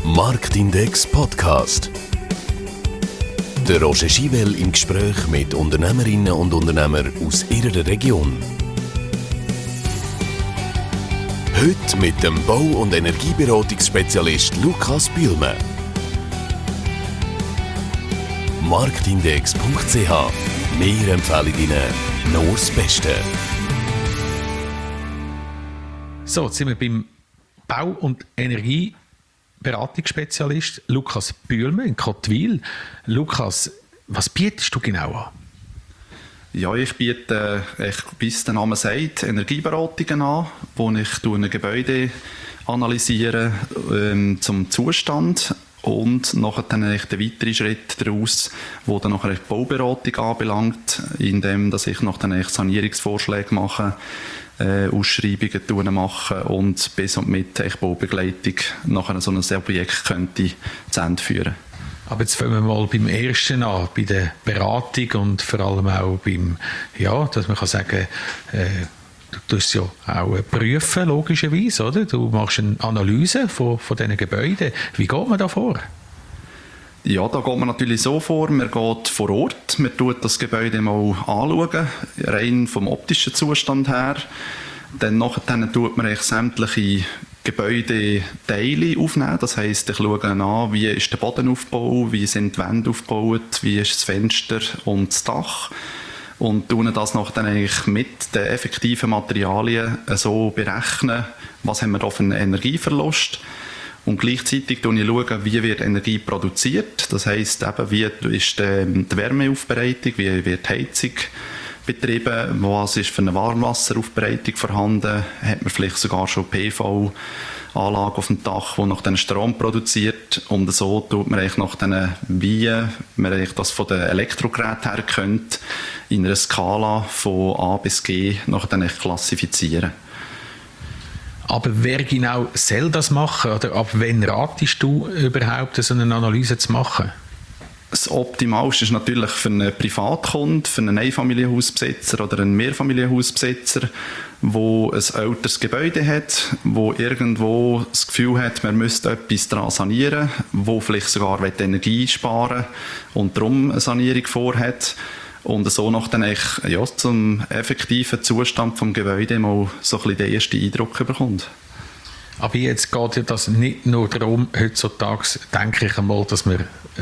Marktindex Podcast. Der Roger Schivell im Gespräch mit Unternehmerinnen und Unternehmern aus ihrer Region. Heute mit dem Bau- und Energieberatungsspezialist Lukas Bühlmann. Marktindex.ch. Wir empfehlen Ihnen nur das Beste. So, jetzt sind wir beim Bau- und Energieberatungsspezialist Lukas Bühlmann in Kottwil. Lukas, was bietest du genau an? Ja, ich biete, wie es der Name sagt, Energieberatungen an, wo ich ein Gebäude analysiere zum Zustand und nachher dann den weiteren Schritt daraus, wo dann nachher die Bauberatung anbelangt, indem dass ich noch dann Sanierungsvorschläge mache, Ausschreibungen mache und bis und mit Baubegleitung nachher so ein Objekt könnte zu Ende führen. Aber jetzt fangen wir mal beim Ersten an, bei der Beratung und vor allem auch beim, ja, dass man kann sagen, du tust ja auch prüfen, logischerweise, oder? Du machst eine Analyse von diesen Gebäuden. Wie geht man da vor? Ja, da geht man natürlich so vor, man geht vor Ort, man schaut das Gebäude mal anschauen, rein vom optischen Zustand her. Dann tut man sämtliche Gebäudeteile aufnehmen. Das heisst, ich schaue an, wie ist der Bodenaufbau, wie sind die Wände aufgebaut, wie ist das Fenster und das Dach. Und tun das dann eigentlich mit den effektiven Materialien so berechnen, was haben wir da für einen Energieverlust. Und gleichzeitig schaue ich, wie wird Energie produziert. Das heisst, eben, wie ist die Wärmeaufbereitung, wie wird die Heizung betrieben, was ist für eine Warmwasseraufbereitung vorhanden, hat man vielleicht sogar schon PV-Anlage auf dem Dach, die noch den Strom produziert, und so tut man eigentlich nach den, wie man eigentlich das von den Elektrogeräten her kennt, in einer Skala von A bis G nach den klassifizieren. Aber wer genau soll das machen, oder ab wann ratest du überhaupt, so eine Analyse zu machen? Das Optimalste ist natürlich für einen Privatkunden, für einen Einfamilienhausbesitzer oder einen Mehrfamilienhausbesitzer, der ein älteres Gebäude hat, wo irgendwo das Gefühl hat, man müsste etwas daran sanieren, wo vielleicht sogar Energie sparen und darum eine Sanierung vorhat. Und so nach dann zum effektiven Zustand des Gebäudes mal so ein bisschen den ersten Eindruck bekommt. Aber jetzt geht ja das nicht nur darum, heutzutage denke ich einmal, dass man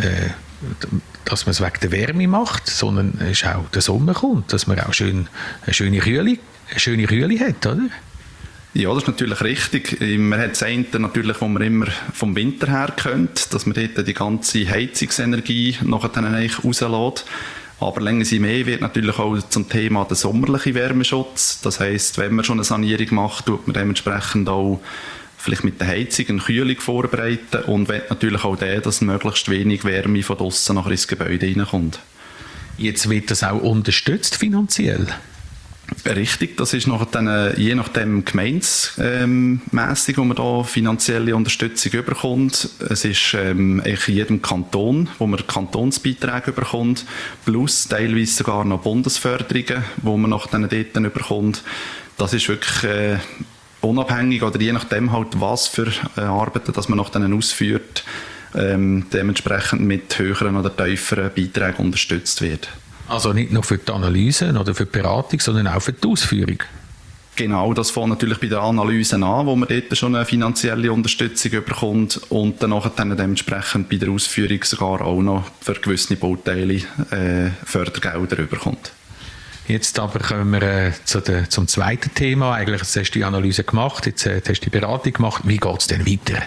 es wegen der Wärme macht, sondern es ist auch der Sommer kommt, dass man auch eine schöne Kühle hat, oder? Ja, das ist natürlich richtig. Man hat das eine natürlich, was man immer vom Winter her kennt, dass man dort die ganze Heizungsenergie nachher dann eigentlich rauslässt. Aber länger sie mehr wird natürlich auch zum Thema der sommerliche Wärmeschutz. Das heisst, wenn man schon eine Sanierung macht, tut man dementsprechend auch vielleicht mit der Heizung eine Kühlung vorbereiten und will natürlich auch dass möglichst wenig Wärme von draussen nachher ins Gebäude reinkommt. Jetzt wird das auch unterstützt finanziell? Richtig, das ist nachher dann, je nachdem gemeindemässig, wo man da finanzielle Unterstützung bekommt. Es ist eigentlich in jedem Kanton, wo man Kantonsbeiträge bekommt, plus teilweise sogar noch Bundesförderungen, wo man nachher dann dort bekommt. Das ist wirklich unabhängig oder je nachdem halt, was für Arbeiten dass man nachher dann ausführt, dementsprechend mit höheren oder tieferen Beiträgen unterstützt wird. Also nicht nur für die Analyse oder für die Beratung, sondern auch für die Ausführung? Genau, das fängt natürlich bei der Analyse an, wo man dort schon eine finanzielle Unterstützung bekommt und dann dementsprechend bei der Ausführung sogar auch noch für gewisse Bauteile Fördergelder bekommt. Jetzt aber kommen wir zum zweiten Thema. Eigentlich jetzt hast du die Analyse gemacht, jetzt hast du die Beratung gemacht. Wie geht es denn weiter?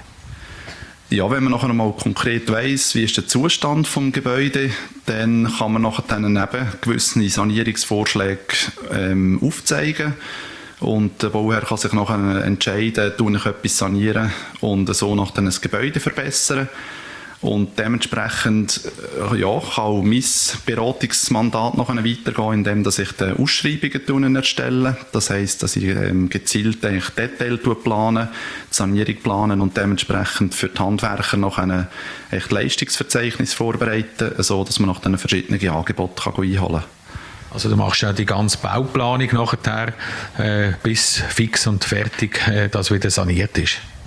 Ja, wenn man nachher mal konkret weiss, wie ist der Zustand des Gebäudes, dann kann man nachher dann eben gewisse Sanierungsvorschläge aufzeigen. Und der Bauherr kann sich nachher entscheiden, tue ich etwas sanieren und so nachher dann ein Gebäude verbessern. Und dementsprechend kann auch mein Beratungsmandat noch weitergehen, indem dass ich die Ausschreibungen erstelle. Das heisst, dass ich gezielt Detail plane, die Sanierung planen und dementsprechend für die Handwerker noch ein Leistungsverzeichnis vorbereiten, so dass man noch dann verschiedene Angebote einholen kann. Also du machst ja die ganze Bauplanung nachher bis fix und fertig, dass wieder saniert ist?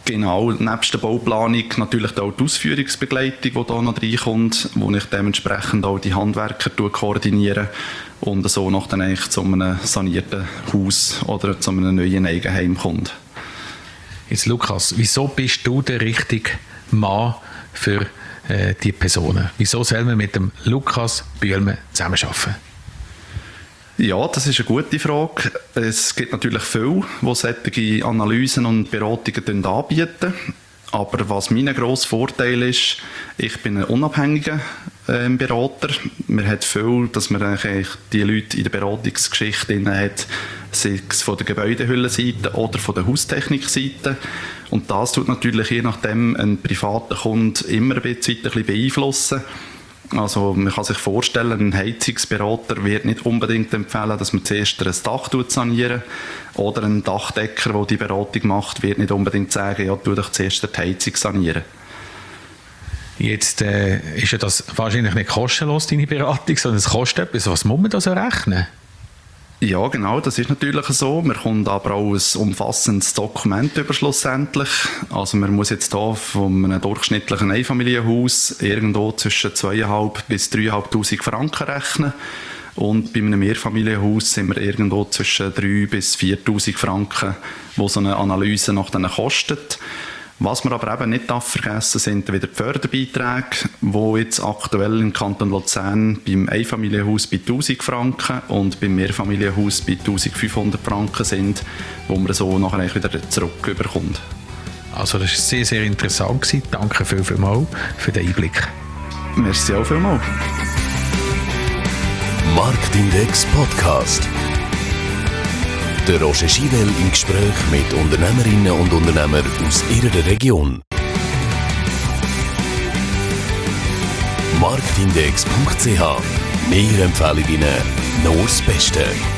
Genau, nebst der Bauplanung natürlich auch die Ausführungsbegleitung, die da noch reinkommt, wo ich dementsprechend auch die Handwerker koordiniere und so noch dann eigentlich zu einem sanierten Haus oder zu einem neuen Eigenheim kommt. Jetzt Lukas, wieso bist du der richtige Mann für die Personen? Wieso soll man mit dem Lukas Bühlmann zusammenarbeiten? Ja, das ist eine gute Frage. Es gibt natürlich viele, die solche Analysen und Beratungen anbieten. Aber was mein grosser Vorteil ist, ich bin ein unabhängiger Berater. Man hat viel, dass man eigentlich die Leute in der Beratungsgeschichte hat, sei es von der Gebäudehüllenseite oder von der Haustechnikseite. Und das tut natürlich je nachdem einen privaten Kunden immer ein bisschen beeinflussen. Also man kann sich vorstellen, ein Heizungsberater wird nicht unbedingt empfehlen, dass man zuerst ein Dach sanieren. Oder ein Dachdecker, der die Beratung macht, wird nicht unbedingt sagen, ja, tu doch zuerst die Heizung sanieren. Jetzt ist ja das wahrscheinlich nicht kostenlos, deine Beratung, sondern es kostet etwas. Was muss man da so rechnen? Ja, genau, das ist natürlich so. Man kommt aber auch ein umfassendes Dokument über schlussendlich. Also man muss jetzt hier von einem durchschnittlichen Einfamilienhaus irgendwo zwischen 2'500 bis 3'500 Franken rechnen. Und bei einem Mehrfamilienhaus sind wir irgendwo zwischen 3'000 bis 4'000 Franken, wo so eine Analyse nach denen kostet. Was man aber eben nicht vergessen sind wieder die Förderbeiträge, die jetzt aktuell im Kanton Luzern beim Einfamilienhaus bei 1'000 Franken und beim Mehrfamilienhaus bei 1'500 Franken sind, wo man so nachher wieder zurückbekommt. Also das war sehr, sehr interessant gewesen. Danke vielmals für den Einblick. Merci auch vielmals. Marktindex Podcast. Der Roger Schivel im Gespräch mit Unternehmerinnen und Unternehmern aus ihrer Region. Marktindex.ch. Wir empfehlen Ihnen nur das Beste.